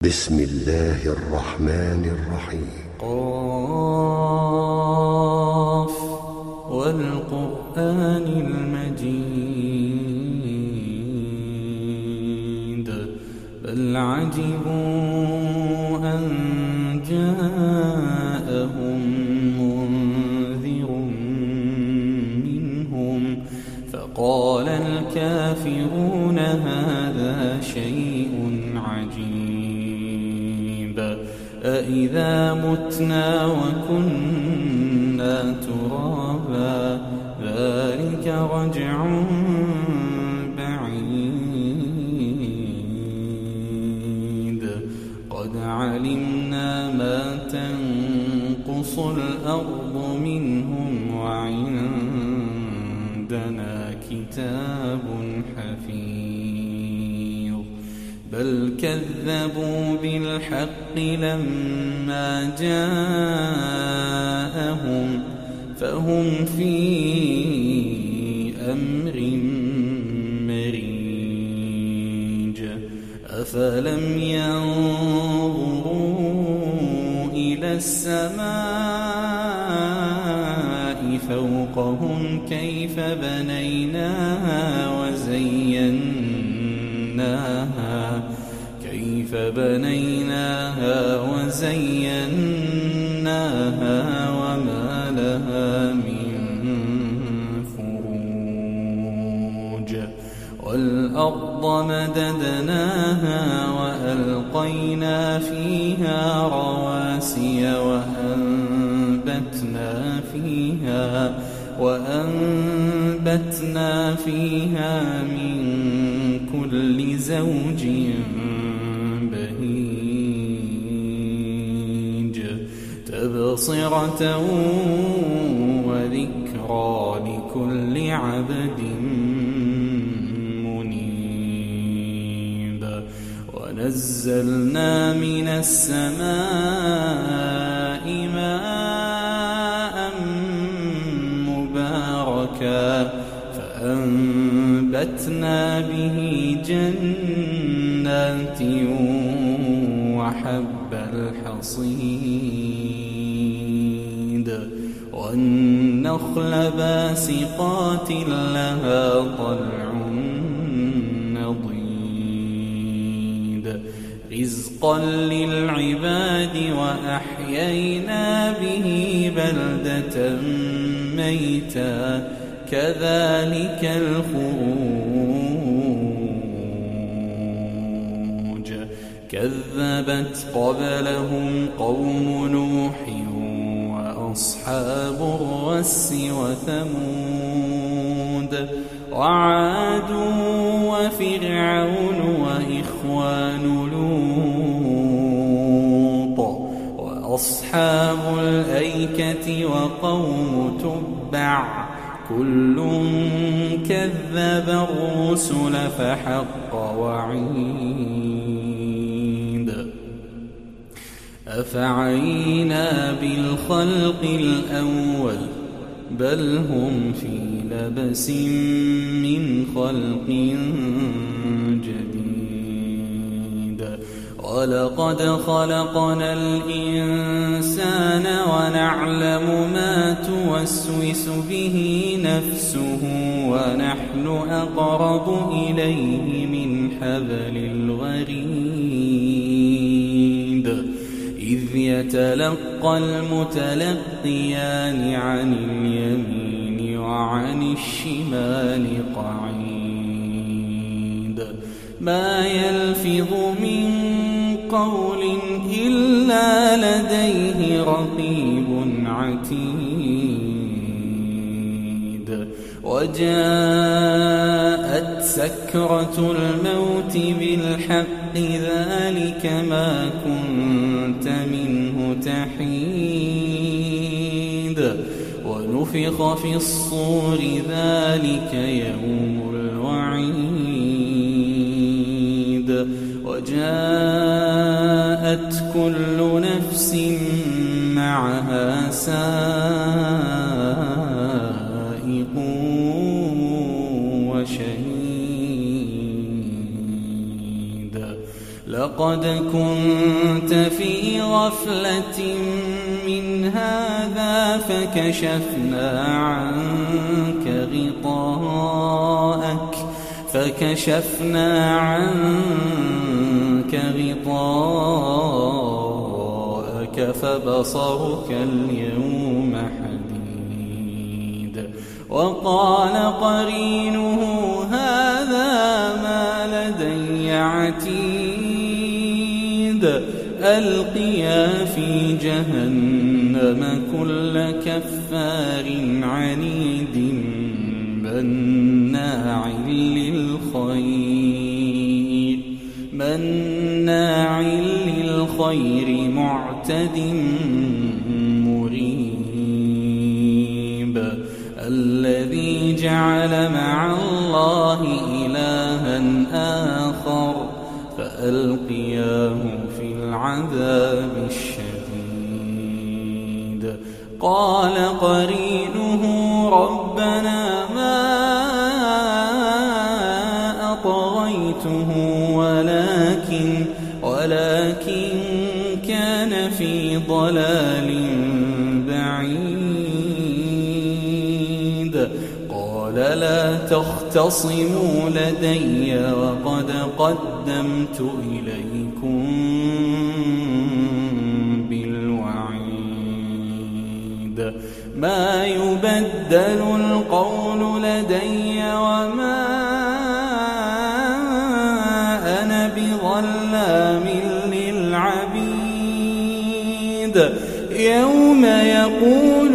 بسم الله الرحمن الرحيم. قاف والقرآن المجيد بل عجبوا أن جاءهم منذر منهم فقال الكافرون هذا شيء عجيب أإذا متنا وكنا ترابا ذلك رجع بعيد قد علمنا ما تنقص الأرض منهم وعندنا كتاب حفيظ بل كذبوا بالحق لما جاءهم فهم في أمر مريج أفلم ينظروا إلى السماء فوقهم كيف بنيناها وزيناها وما لها من فروج والأرض مددناها وألقينا فيها رواسي وأنبتنا فيها من كل زوج بهيج تبصرة وذكرى لكل عبد منيب ونزلنا من السماء ماء مباركا فأنبتنا به جنات وحب الحصيد والنخل باسقات لها طلع نضيد رزقا للعباد وأحيينا به بلدة ميتا كذلك الخروج كذبت قبلهم قوم نوح وأصحاب الرس وثمود وعاد وفرعون وإخوان لوط وأصحاب الأيكة وقوم تبع كل كذب الرسل فحق وعيد أفعينا بالخلق الأول بل هم في لبس من خلق جديد ولقد خلقنا الإنسان ونعلم ما توسوس به نفسه ونحن أقرب إليه من حبل الوريد إذ يتلقى المتلقيان عن اليمين وعن الشمال قعيد ما يلفظ من قول إلا لديه رقيب عتيد وجاءت سكرة الموت بالحق ذلك ما كنت منه تحيد ونفخ في الصور ذلك يوم الوعيد وجاءت كل نفس معها سائق وشهيد لقد كنت في غفلة من هذا فكشفنا عنك غطاءك فبصرك اليوم حديد. وقال قرينه هذا ما لدي عتيد. ألقيا في جهنم كل كفار عنيد مناع للخير معتد مريب. الذي جعل مع الله إلها آخر فألقياه في العذاب الشديد. قال قرينه ربنا ما أطغيته ولكن كان في ضلال بعيد. قال لا تختصموا لدي وقد قدمت إليكم بالوعيد. ما يبدل القول لدي وما أنا بظلام للعبيد. يوم يقول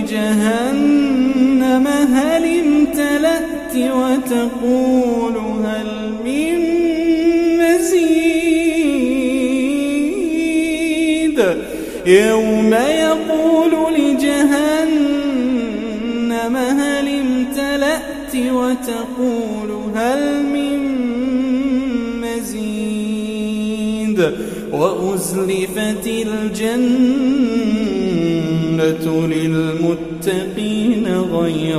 لجهنم هل امتلأت وتقول هل من مزيد. يوم يقول لجهنم هل امتلأت وتقول هل من مزيد. وأزلفت الجنة للمتقين غير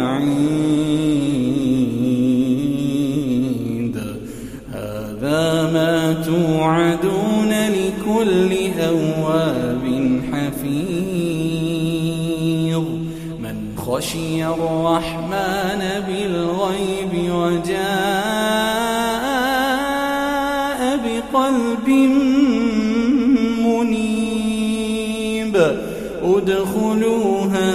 بعيد. هذا ما توعدون لكل أواب حفيظ. من خشي الرحمن بالغيب وجاء بقلب منيب. ادخلوها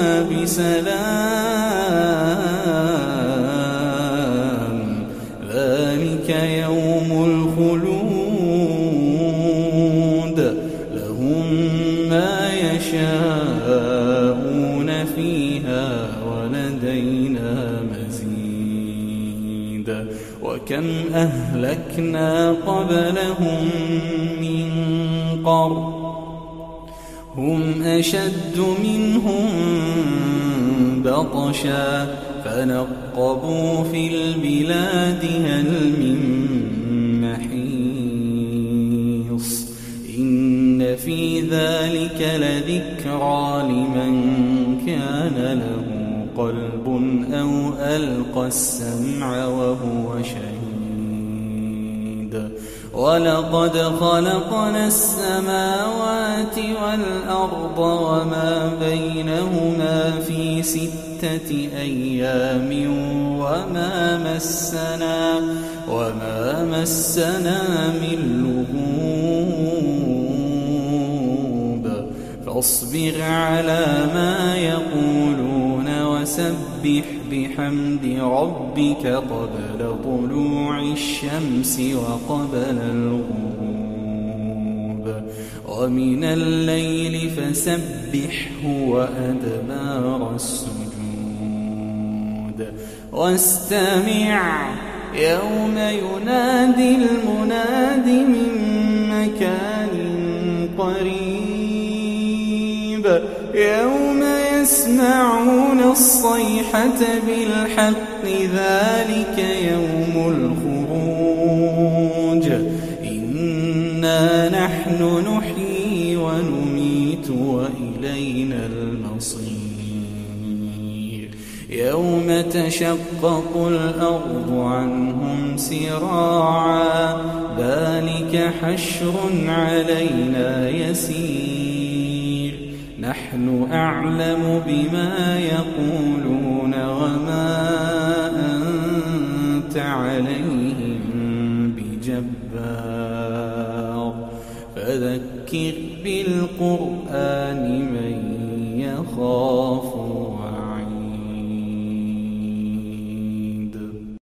بسلام ذلك يوم الخلود. لهم ما يشاءون فيها ولدينا مزيد. وكم أهلكنا قبلهم من قرن هم أشد منهم بطشا فنقبوا في البلاد هل من محيص. إن في ذلك لذكرى لمن كان له قلب أو ألقى السمع وهو شهيد. ولقد خلقنا السماوات والأرض وما بينهما في 6 أيام وما مسنا من لغوب. فاصبر على ما يقولون وسبح بحمد ربك قبل طلوع الشمس وقبل الغروب. ومن الليل فسبحه وأدبار السجود. واستمع يوم ينادي المناد من مكان قريب. يوم يسمعون الصيحة بالحق ذلك يوم الخروج. إنا نحن نحيي ونميت وإلينا المصير. يوم تشقق الأرض عنهم سراعا ذلك حشر علينا يسير نحن أعلم بما يقولون وما أنت عليهم بجبار فذكر بالقرآن من يخاف